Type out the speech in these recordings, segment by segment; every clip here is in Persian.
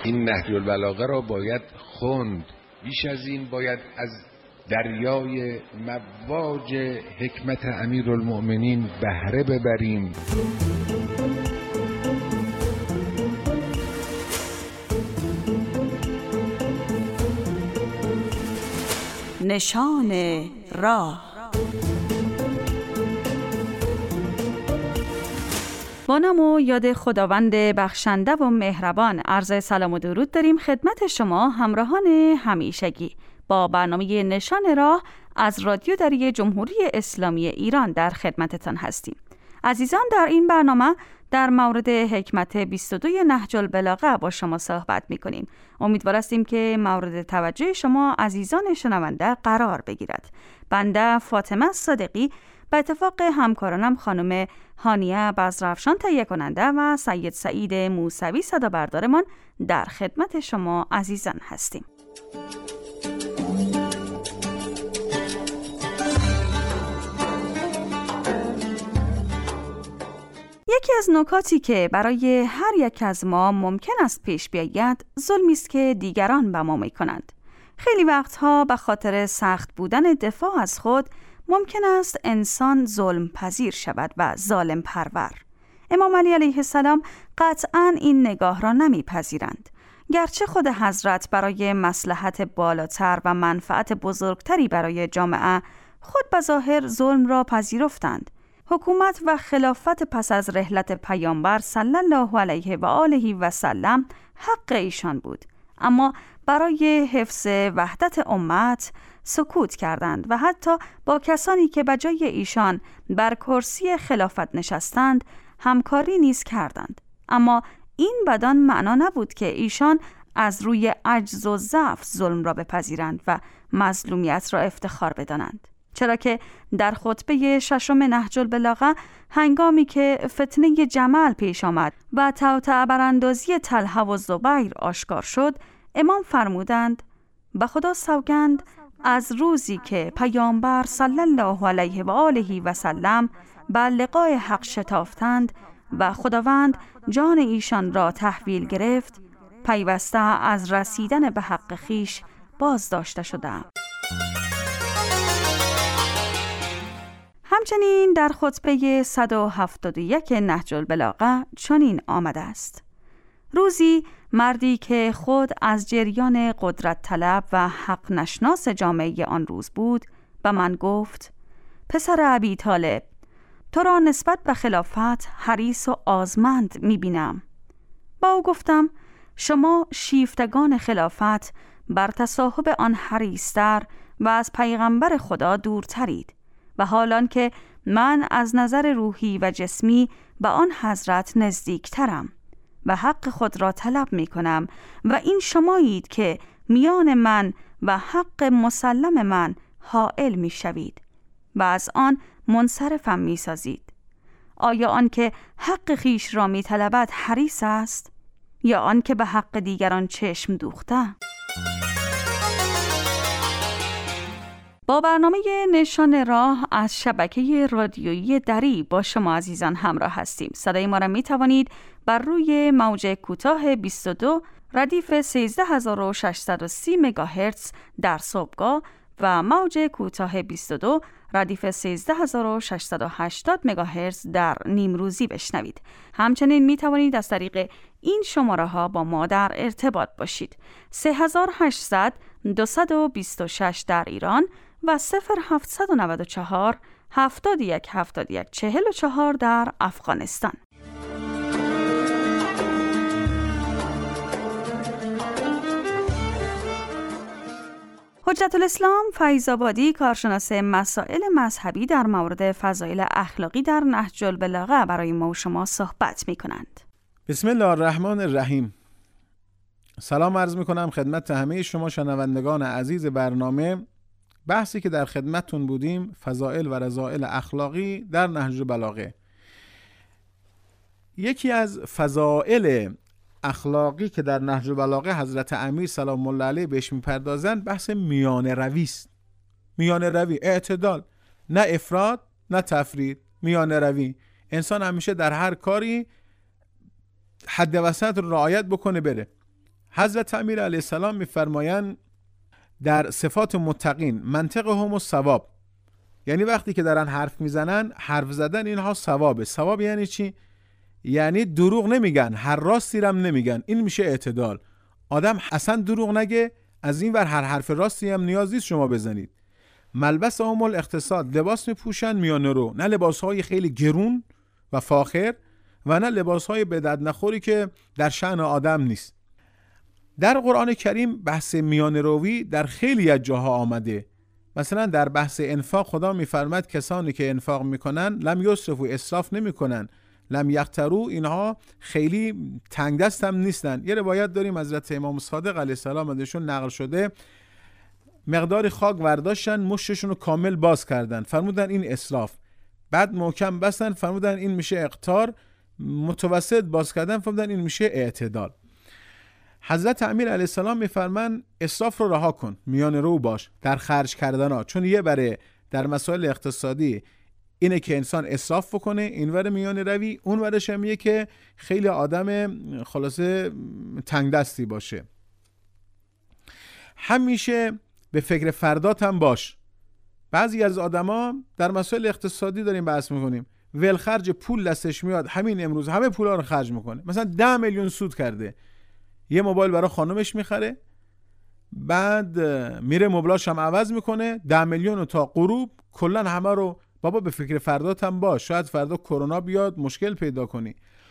این نهج البلاغه را باید خوند، بیش از این باید از دریای مواج حکمت امیرالمؤمنین بهره ببریم. نشان راه. با نام و یاد خداوند بخشنده و مهربان عرض سلام و درود داریم خدمت شما همراهان همیشگی با برنامه نشان راه از رادیو دری جمهوری اسلامی ایران در خدمتتان هستیم. عزیزان، در این برنامه در مورد حکمت 22 نهج البلاغه با شما صحبت می‌کنیم. امیدوار هستیم که مورد توجه شما عزیزان شنونده قرار بگیرد. بنده فاطمه صادقی به اتفاق همکارانم خانم هانیه بزرافشان تهیه کننده و سید سعید موسوی صدا بردارمان در خدمت شما عزیزان هستیم. یکی از نکاتی که برای هر یک از ما ممکن است پیش بیاید ظلمی است که دیگران به ما می‌کنند. خیلی وقتها به خاطر سخت بودن دفاع از خود ممکن است انسان ظلم پذیر شود و ظالم پرور. امام علی علیه السلام قطعاً این نگاه را نمی‌پذیرند. گرچه خود حضرت برای مصلحت بالاتر و منفعت بزرگتری برای جامعه خود به ظاهر ظلم را پذیرفتند. حکومت و خلافت پس از رحلت پیامبر صلی الله علیه و آله و سلم حق ایشان بود، اما برای حفظ وحدت امت سکوت کردند و حتی با کسانی که به جای ایشان بر کرسی خلافت نشستند همکاری نیز کردند. اما این بدان معنا نبود که ایشان از روی عجز و ضعف ظلم را بپذیرند و مظلومیت را افتخار بدانند. چرا که در خطبه ششم نهج البلاغه هنگامی که فتنه جمل پیش آمد و طوطئ براندازی طلحه و زبیر آشکار شد، امام فرمودند: به خدا سوگند از روزی که پیامبر صلی الله علیه و آله و سلم به لقای حق شتافتند و خداوند جان ایشان را تحویل گرفت، پیوسته از رسیدن به حق خیش باز داشته شدم. همچنین در خطبه 171 نهج البلاغه چنین آمده است: روزی مردی که خود از جریان قدرت طلب و حق نشناس جامعه آن روز بود به من گفت: پسر ابی طالب، تو را نسبت به خلافت حریص و آزمند می‌بینم. با او گفتم: شما شیفتگان خلافت بر تصاحب آن حریص‌تر و از پیغمبر خدا دورترید و حالان که من از نظر روحی و جسمی به آن حضرت نزدیکترم و حق خود را طلب می کنم و این شمایید که میان من و حق مسلم من حائل می شوید و از آن منصرفم می سازید. آیا آن که حق خیش را می طلبد حریص است یا آن که به حق دیگران چشم دوخته؟ با برنامه نشان راه از شبکه رادیویی دری با شما عزیزان همراه هستیم. صدای ما را می توانید بر روی موج کوتاه 22 ردیف 13630 مگاهرتز در صبحگاه و موج کوتاه 22 ردیف 13680 مگاهرتز در نیمروزی بشنوید. همچنین می توانید از طریق این شماره ها با ما در ارتباط باشید: 3800 226 در ایران و 0794 71 71 44 در افغانستان. حجت الاسلام فیض‌آبادی، کارشناس مسائل مذهبی در مورد فضایل اخلاقی در نهج البلاغه برای ما و شما صحبت می کنند. بسم الله الرحمن الرحیم. سلام عرض می کنم خدمت همه شما شنوندگان عزیز برنامه. بحثی که در خدمتتون بودیم فضائل و رذائل اخلاقی در نهج البلاغه. یکی از فضائل اخلاقی که در نهج البلاغه حضرت امیر سلام الله علیه بهش میپردازند بحث میانه روی است. میانه روی، اعتدال، نه افراط نه تفرید، میانه روی. انسان همیشه در هر کاری حد وسط رو رعایت بکنه بره. حضرت امیر علیه السلام میفرمایند در صفات متقین منطقهم الصواب، یعنی وقتی که دارن حرف میزنن، حرف زدن اینها ثوابه. ثواب یعنی چی؟ یعنی دروغ نمیگن، هر راستی رم نمیگن. این میشه اعتدال. آدم اصلا دروغ نگه، از این ور هر حرف راستی هم نیاز نیست شما بزنید. ملبس همول اقتصاد، لباس میپوشن میانه رو، نه لباسهای خیلی گرون و فاخر و نه لباسهای به درد نخوری که در شأن آدم نیست. در قرآن کریم بحث میانه روی در خیلی از جاها آمده. مثلا در بحث انفاق خدا میفرماد کسانی که انفاق میکنن لم یسرفوا، اسراف نمیکنن، لم یقتروا، اینها خیلی تنگ دست هم نیستن. یه روایت داریم حضرت امام صادق علیه السلام ازشون نقل شده، مقدار خاک ورداشتن، مشتشون رو کامل باز کردن، فرمودن این اسراف. بعد محکم بستن، فرمودن این میشه اقتار. متوسط باز کردن، فرمودن این میشه اعتدال. حضرت امیر علیه السلام میفرمان اسراف رو رها کن، میانه رو باش در خرج کردن ها. چون یه بره در مسائل اقتصادی اینه که انسان اسراف بکنه، این ور میانه روی، اون ورش هم که خیلی آدم خلاصه تنگ دستی باشه. همیشه به فکر فردات هم باش. بعضی از آدما در مسائل اقتصادی داریم بحث میکنیم، ول خرج پول دستش میاد، همین امروز همه پولا رو خرج میکنه. مثلا 10 میلیون سود کرده، یه موبایل برای خانمش میخره، بعد میره مبلاش هم عوض میکنه، 10 میلیون تا غروب کلا همه رو. بابا به فکر فردات هم باش، شاید فردا کرونا بیاد مشکل پیدا کنی.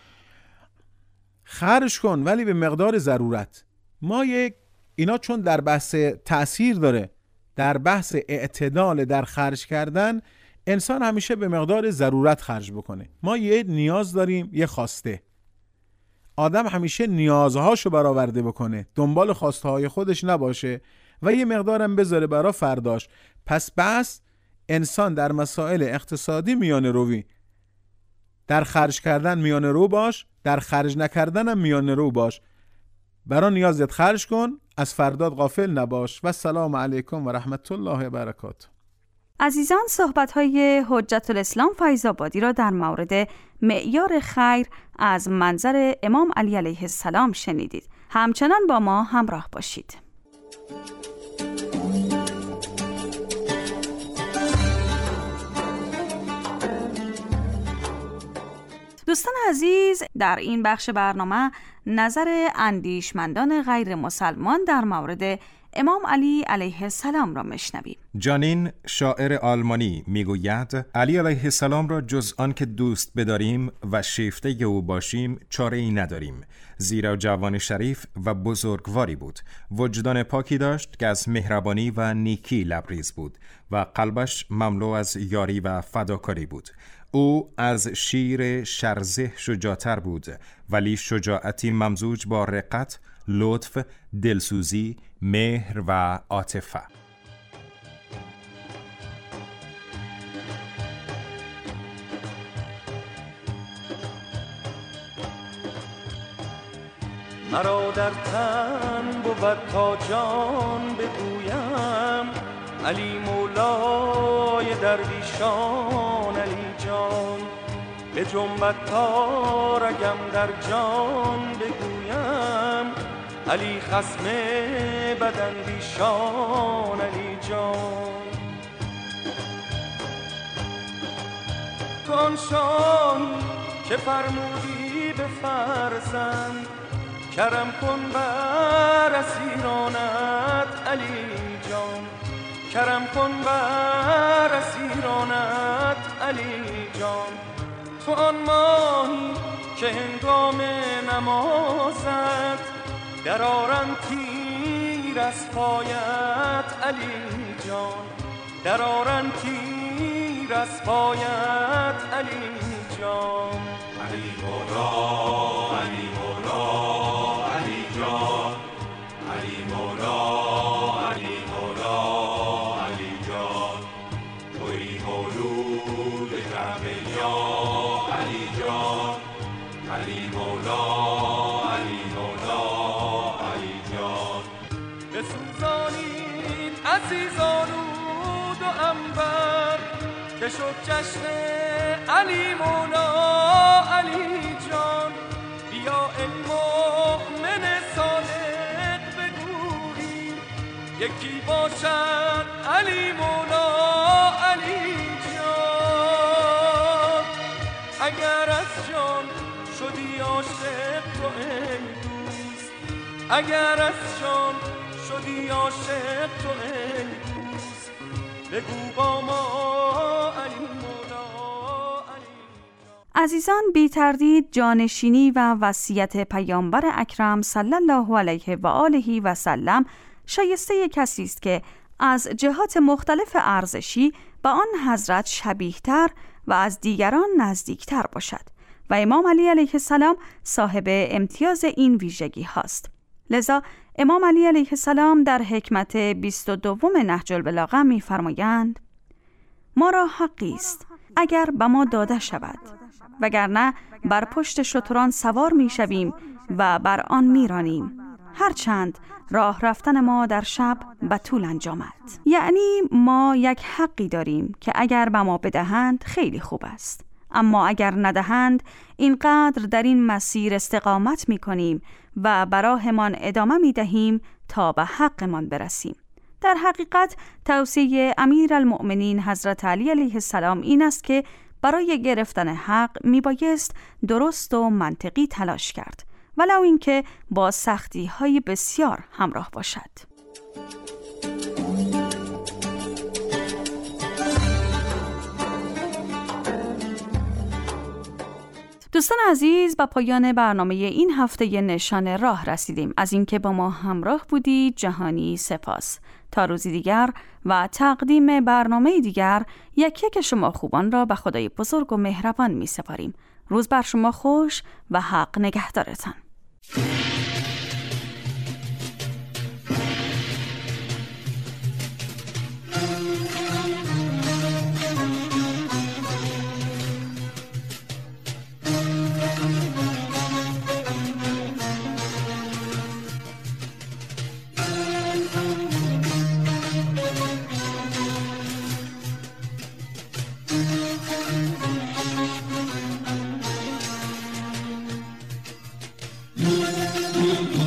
خرج کن ولی به مقدار ضرورت. ما اینا چون در بحث تأثیر داره، در بحث اعتدال در خرج کردن، انسان همیشه به مقدار ضرورت خرج بکنه. ما یه نیاز داریم، یه خواسته. آدم همیشه نیازهاشو برآورده بکنه، دنبال خواسته های خودش نباشه و یه مقدارم بذاره برای فرداش. پس بس انسان در مسائل اقتصادی میانه روی، در خرج کردن میانه رو باش، در خرج نکردن هم میانه رو باش. برای نیازت خرج کن، از فردات غافل نباش. و السلام علیکم و رحمت الله و برکاته. عزیزان، صحبت‌های حجت الاسلام فیض‌آبادی را در مورد معیار خیر از منظر امام علی علیه السلام شنیدید. همچنان با ما همراه باشید. دوستان عزیز، در این بخش برنامه نظر اندیشمندان غیر مسلمان در مورد امام علی علیه السلام را میشنویم. جانین، شاعر آلمانی، میگوید علی علیه السلام را جز آن که دوست بداریم و شیفته او باشیم چاره ای نداریم، زیرا جوان شریف و بزرگواری بود، وجدان پاکی داشت که از مهربانی و نیکی لبریز بود و قلبش مملو از یاری و فداکاری بود. او از شیر شرزه شجاعتر بود، ولی شجاعتی ممزوج با رقت، لطف، دلسوزی، مهر و عاطفه. مرا در تن بود تا جان بگویم، علی مولای درویشان، علی جان به جنبت تا رگم در جان بگویم، علی خصم بداندیشان، علی جان تو آن شاهی که فرمودی به فرزند، کرم کن بر اسیرانت، علی جان کرم کن بر اسیرانت، علی جان تو آن ماهی که هنگام نمازت درآرند تیر از پایت، علی جان درآرند تیر از پایت، علی جان علی مولا، علی مولا، علی جان علی مولا، علی مولا، علی جان تویی مولود کعبه یا علی جان، علی مولا، علی مولا، علی جان بسوزانید عزیزان عود و عنبر، که شد جشن علی مولا، علی جان بیا ای مؤمن صالح یکی باشد علی مولا علی جان. اگر از جان شدی عاشق تو ای دوست، اگر از جان شدی عاشق تو ای دوست، بگو با ما علی مولا علی جان. عزیزان، بی تردید جانشینی و وصیت پیامبر اکرم صلی الله علیه و آله و سلم شایسته کسی است که از جهات مختلف ارزشی به آن حضرت شبیه‌تر و از دیگران نزدیکتر باشد و امام علی علیه السلام صاحب امتیاز این ویژگی هاست. لذا امام علی علیه السلام در حکمت 22 نهج البلاغه می‌فرمایند: ما را حقی است اگر به ما داده شود، وگرنه بر پشت شتران سوار می‌شویم و بر آن می‌رانیم، هرچند راه رفتن ما در شب به طول انجامد. یعنی ما یک حقی داریم که اگر به ما بدهند خیلی خوب است، اما اگر ندهند اینقدر در این مسیر استقامت می‌کنیم و براهمان ادامه می‌دهیم تا به حقمان برسیم. در حقیقت توصیه امیرالمؤمنین حضرت علی علیه السلام این است که برای گرفتن حق میبایست درست و منطقی تلاش کرد، ولو اینکه با سختی‌های بسیار همراه باشد. دوستان عزیز، به پایان برنامه این هفته نشان راه رسیدیم. از اینکه با ما همراه بودید جهانی سپاس. تا روزی دیگر و تقدیم برنامه دیگر یک شما خوبان را به خدای بزرگ و مهربان می سپاریم. روز بر شما خوش و حق نگهدارتان. Mm-hmm.